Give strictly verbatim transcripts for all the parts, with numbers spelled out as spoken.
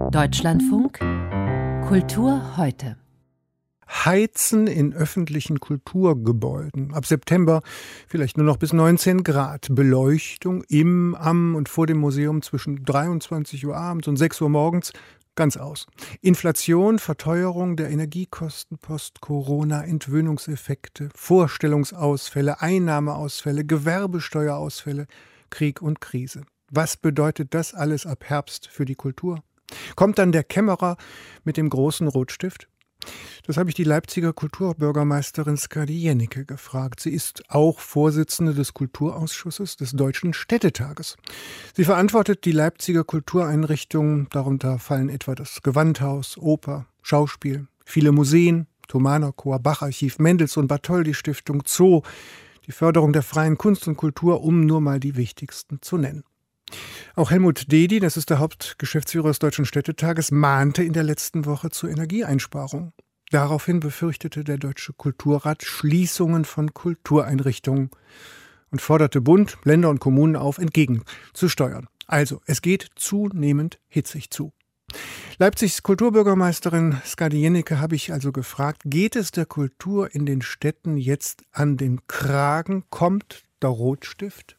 Deutschlandfunk Kultur heute. Heizen in öffentlichen Kulturgebäuden. Ab September vielleicht nur noch bis neunzehn Grad. Beleuchtung im, am und vor dem Museum zwischen dreiundzwanzig Uhr abends und sechs Uhr morgens ganz aus. Inflation, Verteuerung der Energiekosten, Post-Corona, Entwöhnungseffekte, Vorstellungsausfälle, Einnahmeausfälle, Gewerbesteuerausfälle, Krieg und Krise. Was bedeutet das alles ab Herbst für die Kultur? Kommt dann der Kämmerer mit dem großen Rotstift? Das habe ich die Leipziger Kulturbürgermeisterin Skadi Jennecke gefragt. Sie ist auch Vorsitzende des Kulturausschusses des Deutschen Städtetages. Sie verantwortet die Leipziger Kultureinrichtungen, darunter fallen etwa das Gewandhaus, Oper, Schauspiel, viele Museen, Thomaner Chor, Bacharchiv, Mendelssohn Bartholdy Stiftung, Zoo, die Förderung der freien Kunst und Kultur, um nur mal die wichtigsten zu nennen. Auch Helmut Dedi, das ist der Hauptgeschäftsführer des Deutschen Städtetages, mahnte in der letzten Woche zur Energieeinsparung. Daraufhin befürchtete der Deutsche Kulturrat Schließungen von Kultureinrichtungen und forderte Bund, Länder und Kommunen auf, entgegenzusteuern. Also, es geht zunehmend hitzig zu. Leipzigs Kulturbürgermeisterin Skadi Jennecke habe ich also gefragt, geht es der Kultur in den Städten jetzt an den Kragen? Kommt der Rotstift?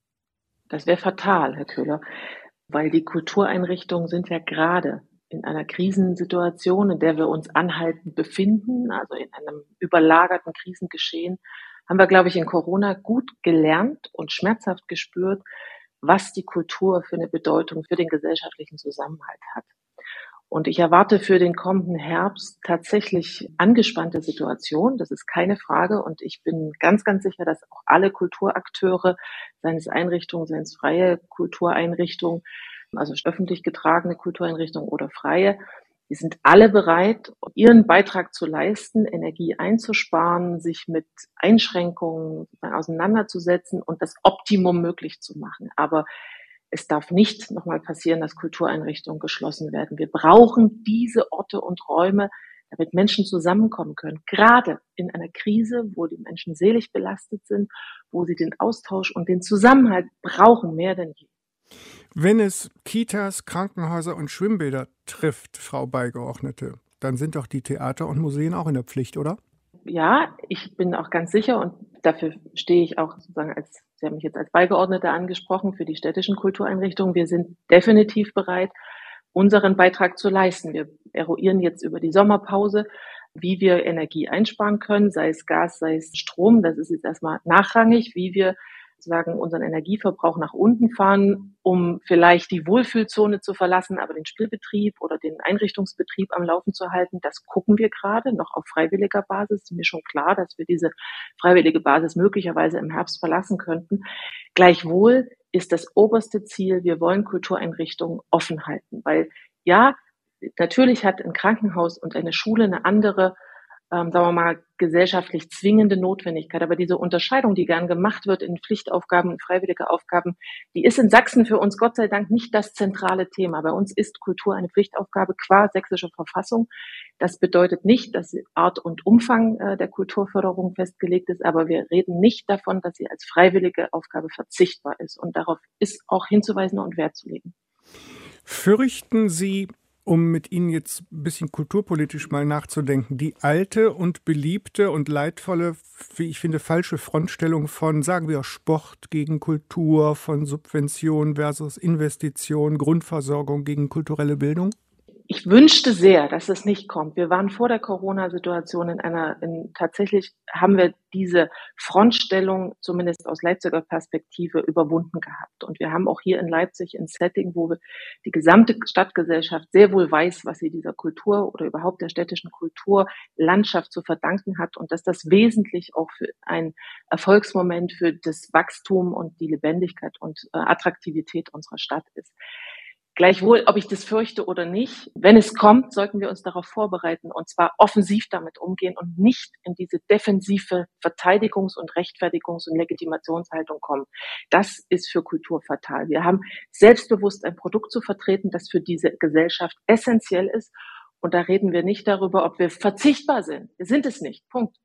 Das wäre fatal, Herr Köhler, weil die Kultureinrichtungen sind ja gerade in einer Krisensituation, in der wir uns anhaltend befinden, also in einem überlagerten Krisengeschehen, haben wir, glaube ich, in Corona gut gelernt und schmerzhaft gespürt, was die Kultur für eine Bedeutung für den gesellschaftlichen Zusammenhalt hat. Und ich erwarte für den kommenden Herbst tatsächlich angespannte Situation. Das ist keine Frage. Und ich bin ganz, ganz sicher, dass auch alle Kulturakteure, seien es Einrichtungen, seien es freie Kultureinrichtungen, also öffentlich getragene Kultureinrichtungen oder freie, die sind alle bereit, ihren Beitrag zu leisten, Energie einzusparen, sich mit Einschränkungen auseinanderzusetzen und das Optimum möglich zu machen. Aber es darf nicht nochmal passieren, dass Kultureinrichtungen geschlossen werden. Wir brauchen diese Orte und Räume, damit Menschen zusammenkommen können. Gerade in einer Krise, wo die Menschen seelisch belastet sind, wo sie den Austausch und den Zusammenhalt brauchen, mehr denn je. Wenn es Kitas, Krankenhäuser und Schwimmbäder trifft, Frau Beigeordnete, dann sind doch die Theater und Museen auch in der Pflicht, oder? Ja, ich bin auch ganz sicher und dafür stehe ich auch sozusagen als, Sie haben mich jetzt als Beigeordnete angesprochen, für die städtischen Kultureinrichtungen. Wir sind definitiv bereit, unseren Beitrag zu leisten. Wir eruieren jetzt über die Sommerpause, wie wir Energie einsparen können, sei es Gas, sei es Strom. Das ist jetzt erstmal nachrangig, wie wir sozusagen unseren Energieverbrauch nach unten fahren, um vielleicht die Wohlfühlzone zu verlassen, aber den Spielbetrieb oder den Einrichtungsbetrieb am Laufen zu halten. Das gucken wir gerade noch auf freiwilliger Basis. Ist mir schon klar, dass wir diese freiwillige Basis möglicherweise im Herbst verlassen könnten. Gleichwohl ist das oberste Ziel, wir wollen Kultureinrichtungen offen halten, weil ja, natürlich hat ein Krankenhaus und eine Schule eine andere, ähm, sagen wir mal, gesellschaftlich zwingende Notwendigkeit. Aber diese Unterscheidung, die gern gemacht wird in Pflichtaufgaben und freiwillige Aufgaben, die ist in Sachsen für uns Gott sei Dank nicht das zentrale Thema. Bei uns ist Kultur eine Pflichtaufgabe qua sächsischer Verfassung. Das bedeutet nicht, dass Art und Umfang äh, der Kulturförderung festgelegt ist, aber wir reden nicht davon, dass sie als freiwillige Aufgabe verzichtbar ist. Und darauf ist auch hinzuweisen und Wert zu legen. Fürchten Sie, um mit Ihnen jetzt ein bisschen kulturpolitisch mal nachzudenken, die alte und beliebte und leidvolle, wie ich finde, falsche Frontstellung von, sagen wir, Sport gegen Kultur, von Subvention versus Investition, Grundversorgung gegen kulturelle Bildung? Ich wünschte sehr, dass es nicht kommt. Wir waren vor der Corona-Situation in einer, in, tatsächlich haben wir diese Frontstellung zumindest aus Leipziger Perspektive überwunden gehabt. Und wir haben auch hier in Leipzig ein Setting, wo wir die gesamte Stadtgesellschaft sehr wohl weiß, was sie dieser Kultur oder überhaupt der städtischen Kulturlandschaft zu verdanken hat und dass das wesentlich auch für ein Erfolgsmoment für das Wachstum und die Lebendigkeit und äh, Attraktivität unserer Stadt ist. Gleichwohl, ob ich das fürchte oder nicht, wenn es kommt, sollten wir uns darauf vorbereiten und zwar offensiv damit umgehen und nicht in diese defensive Verteidigungs- und Rechtfertigungs- und Legitimationshaltung kommen. Das ist für Kultur fatal. Wir haben selbstbewusst ein Produkt zu vertreten, das für diese Gesellschaft essentiell ist. Und da reden wir nicht darüber, ob wir verzichtbar sind. Wir sind es nicht. Punkt.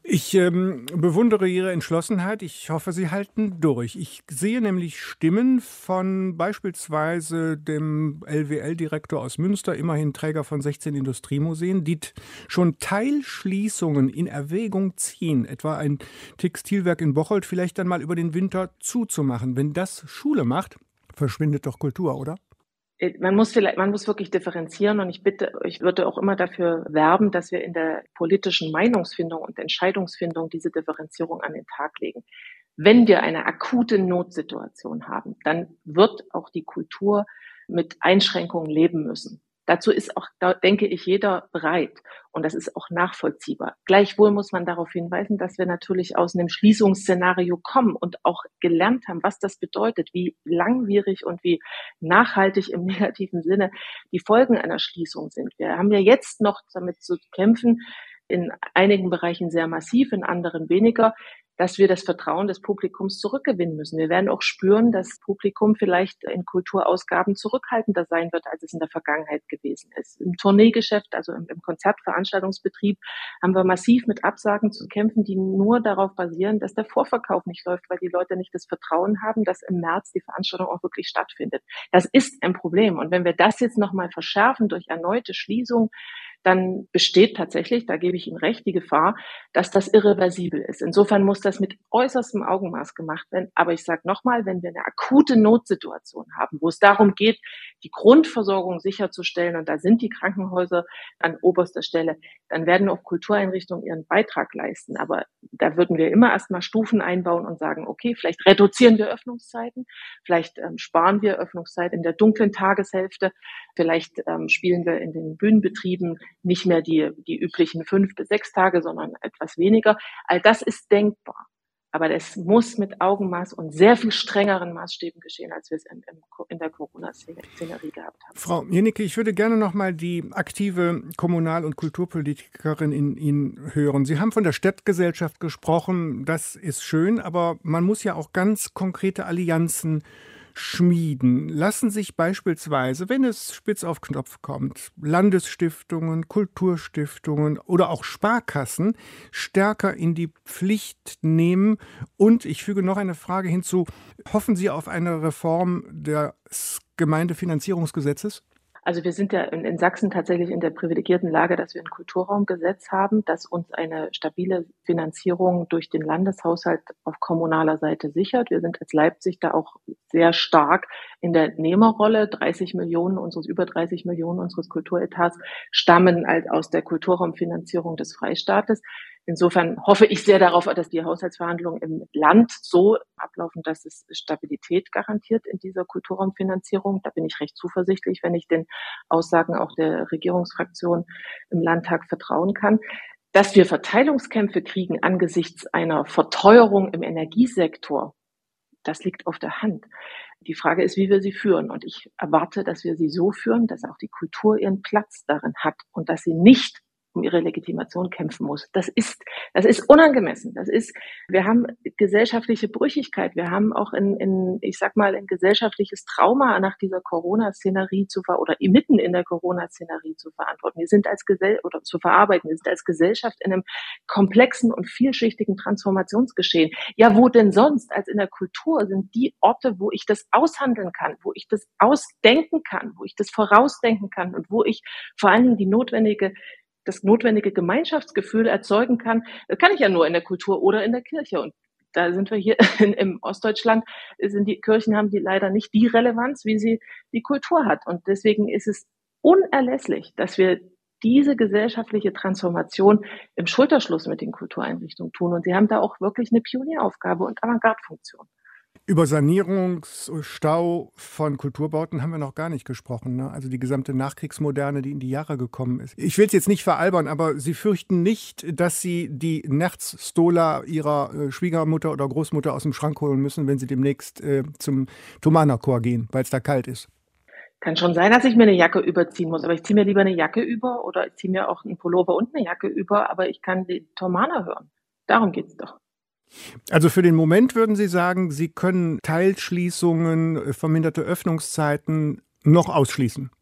Ich ähm, bewundere Ihre Entschlossenheit. Ich hoffe, Sie halten durch. Ich sehe nämlich Stimmen von beispielsweise dem L W L-Direktor aus Münster, immerhin Träger von sechzehn Industriemuseen, die t- schon Teilschließungen in Erwägung ziehen, etwa ein Textilwerk in Bocholt vielleicht dann mal über den Winter zuzumachen. Wenn das Schule macht, verschwindet doch Kultur, oder? Man muss vielleicht, man muss wirklich differenzieren und ich bitte, ich würde auch immer dafür werben, dass wir in der politischen Meinungsfindung und Entscheidungsfindung diese Differenzierung an den Tag legen. Wenn wir eine akute Notsituation haben, dann wird auch die Kultur mit Einschränkungen leben müssen. Dazu ist auch, da denke ich, jeder bereit und das ist auch nachvollziehbar. Gleichwohl muss man darauf hinweisen, dass wir natürlich aus einem Schließungsszenario kommen und auch gelernt haben, was das bedeutet, wie langwierig und wie nachhaltig im negativen Sinne die Folgen einer Schließung sind. Wir haben ja jetzt noch damit zu kämpfen, in einigen Bereichen sehr massiv, in anderen weniger, dass wir das Vertrauen des Publikums zurückgewinnen müssen. Wir werden auch spüren, dass das Publikum vielleicht in Kulturausgaben zurückhaltender sein wird, als es in der Vergangenheit gewesen ist. Im Tourneegeschäft, also im, im Konzertveranstaltungsbetrieb, haben wir massiv mit Absagen zu kämpfen, die nur darauf basieren, dass der Vorverkauf nicht läuft, weil die Leute nicht das Vertrauen haben, dass im März die Veranstaltung auch wirklich stattfindet. Das ist ein Problem. Und wenn wir das jetzt nochmal verschärfen durch erneute Schließung, dann besteht tatsächlich, da gebe ich Ihnen recht, die Gefahr, dass das irreversibel ist. Insofern muss das mit äußerstem Augenmaß gemacht werden. Aber ich sage nochmal, wenn wir eine akute Notsituation haben, wo es darum geht, die Grundversorgung sicherzustellen, und da sind die Krankenhäuser an oberster Stelle, dann werden auch Kultureinrichtungen ihren Beitrag leisten. Aber da würden wir immer erstmal Stufen einbauen und sagen, okay, vielleicht reduzieren wir Öffnungszeiten, vielleicht ähm, sparen wir Öffnungszeit in der dunklen Tageshälfte, vielleicht ähm, spielen wir in den Bühnenbetrieben nicht mehr die, die üblichen fünf bis sechs Tage, sondern etwas weniger. All das ist denkbar. Aber das muss mit Augenmaß und sehr viel strengeren Maßstäben geschehen, als wir es in, in der Corona-Szenerie gehabt haben. Frau Jenicke, ich würde gerne noch mal die aktive Kommunal- und Kulturpolitikerin in Ihnen hören. Sie haben von der Stadtgesellschaft gesprochen. Das ist schön, aber man muss ja auch ganz konkrete Allianzen schmieden. Lassen sich beispielsweise, wenn es spitz auf Knopf kommt, Landesstiftungen, Kulturstiftungen oder auch Sparkassen stärker in die Pflicht nehmen? Und ich füge noch eine Frage hinzu. Hoffen Sie auf eine Reform des Gemeindefinanzierungsgesetzes? Also wir sind ja in, in Sachsen tatsächlich in der privilegierten Lage, dass wir ein Kulturraumgesetz haben, das uns eine stabile Finanzierung durch den Landeshaushalt auf kommunaler Seite sichert. Wir sind als Leipzig da auch sehr stark in der Nehmerrolle. dreißig Millionen unseres, über dreißig Millionen unseres Kulturetats stammen halt aus der Kulturraumfinanzierung des Freistaates. Insofern hoffe ich sehr darauf, dass die Haushaltsverhandlungen im Land so ablaufen, dass es Stabilität garantiert in dieser Kulturraumfinanzierung. Da bin ich recht zuversichtlich, wenn ich den Aussagen auch der Regierungsfraktion im Landtag vertrauen kann. Dass wir Verteilungskämpfe kriegen angesichts einer Verteuerung im Energiesektor, das liegt auf der Hand. Die Frage ist, wie wir sie führen. Und ich erwarte, dass wir sie so führen, dass auch die Kultur ihren Platz darin hat und dass sie nicht um ihre Legitimation kämpfen muss. Das ist, das ist unangemessen. Das ist, wir haben gesellschaftliche Brüchigkeit. Wir haben auch in, in, ich sag mal, ein gesellschaftliches Trauma nach dieser Corona-Szenerie zu ver, oder mitten in der Corona-Szenerie zu verantworten. Wir sind als Gesell, oder zu verarbeiten. Wir sind als Gesellschaft in einem komplexen und vielschichtigen Transformationsgeschehen. Ja, wo denn sonst als in der Kultur sind die Orte, wo ich das aushandeln kann, wo ich das ausdenken kann, wo ich das vorausdenken kann und wo ich vor allen Dingen die notwendige das notwendige Gemeinschaftsgefühl erzeugen kann, das kann ich ja nur in der Kultur oder in der Kirche. Und da sind wir hier in, im Ostdeutschland, sind die Kirchen haben die leider nicht die Relevanz, wie sie die Kultur hat. Und deswegen ist es unerlässlich, dass wir diese gesellschaftliche Transformation im Schulterschluss mit den Kultureinrichtungen tun. Und sie haben da auch wirklich eine Pionieraufgabe und Avantgarde-Funktion. Über Sanierungsstau von Kulturbauten haben wir noch gar nicht gesprochen, ne? Also die gesamte Nachkriegsmoderne, die in die Jahre gekommen ist. Ich will es jetzt nicht veralbern, aber Sie fürchten nicht, dass Sie die Nerz-Stola Ihrer Schwiegermutter oder Großmutter aus dem Schrank holen müssen, wenn Sie demnächst äh, zum Thomanerchor gehen, weil es da kalt ist? Kann schon sein, dass ich mir eine Jacke überziehen muss, aber ich ziehe mir lieber eine Jacke über oder ich ziehe mir auch einen Pullover und eine Jacke über, aber ich kann die Thomaner hören. Darum geht's doch. Also für den Moment würden Sie sagen, Sie können Teilschließungen, verminderte Öffnungszeiten noch ausschließen?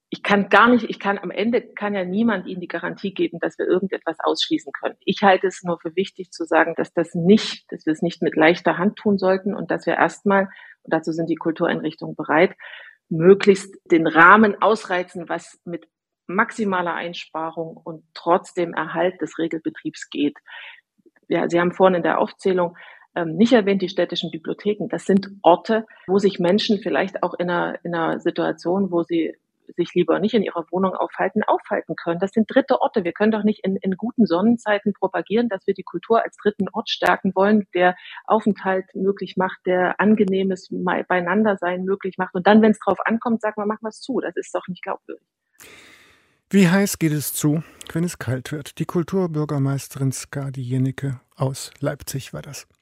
ich kann gar nicht, ich kann am Ende kann ja niemand Ihnen die Garantie geben, dass wir irgendetwas ausschließen können. Ich halte es nur für wichtig zu sagen, dass das nicht, dass wir es nicht mit leichter Hand tun sollten und dass wir erstmal, und dazu sind die Kultureinrichtungen bereit, möglichst den Rahmen ausreizen, was mit maximaler Einsparung und trotzdem Erhalt des Regelbetriebs geht. Ja, Sie haben vorhin in der Aufzählung ähm, nicht erwähnt, die städtischen Bibliotheken. Das sind Orte, wo sich Menschen vielleicht auch in einer, in einer Situation, wo sie sich lieber nicht in ihrer Wohnung aufhalten, aufhalten können. Das sind dritte Orte. Wir können doch nicht in, in guten Sonnenzeiten propagieren, dass wir die Kultur als dritten Ort stärken wollen, der Aufenthalt möglich macht, der angenehmes Beieinandersein möglich macht. Und dann, wenn es drauf ankommt, sagen wir, machen wir es zu. Das ist doch nicht glaubwürdig. Wie heiß geht es zu, wenn es kalt wird? Die Kulturbürgermeisterin Skadi Jennecke aus Leipzig war das.